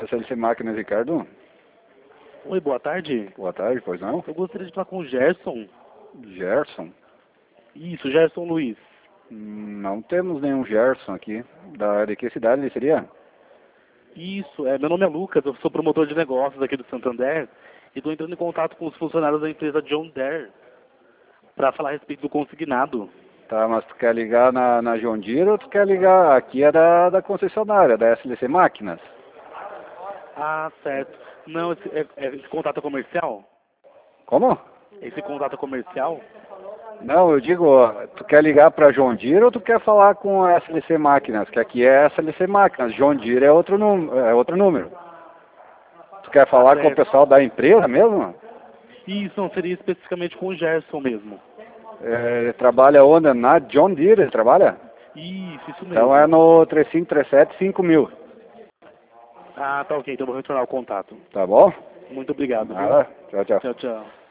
SLC Máquinas, Ricardo. Oi, boa tarde. Boa tarde, pois não? Eu gostaria de falar com o Gerson. Gerson? Isso, Gerson Luiz. Não temos nenhum Gerson aqui. De que cidade ele seria? Isso, meu nome é Lucas, eu sou promotor de negócios aqui do Santander e estou entrando em contato com os funcionários da empresa John Deere para falar a respeito do consignado. Tá, mas tu quer ligar na John Deere ou tu quer ligar aqui é da concessionária, da SLC Máquinas? Ah, certo. Não, esse contato é comercial? Como? Esse contato é comercial? Não, eu digo, tu quer ligar para John Deere ou tu quer falar com a SLC Máquinas? Que aqui é SLC Máquinas, John Deere é outro número. Tu quer falar com o Certo. pessoal da empresa mesmo? Isso, não seria especificamente com o Gerson mesmo. Ele trabalha onde? Na John Deere ele trabalha? Isso mesmo. Então é no 3537-5000. Ah, tá ok, então eu vou retornar o contato. Tá bom? Muito obrigado, viu? Nada. Tchau, tchau. Tchau, tchau.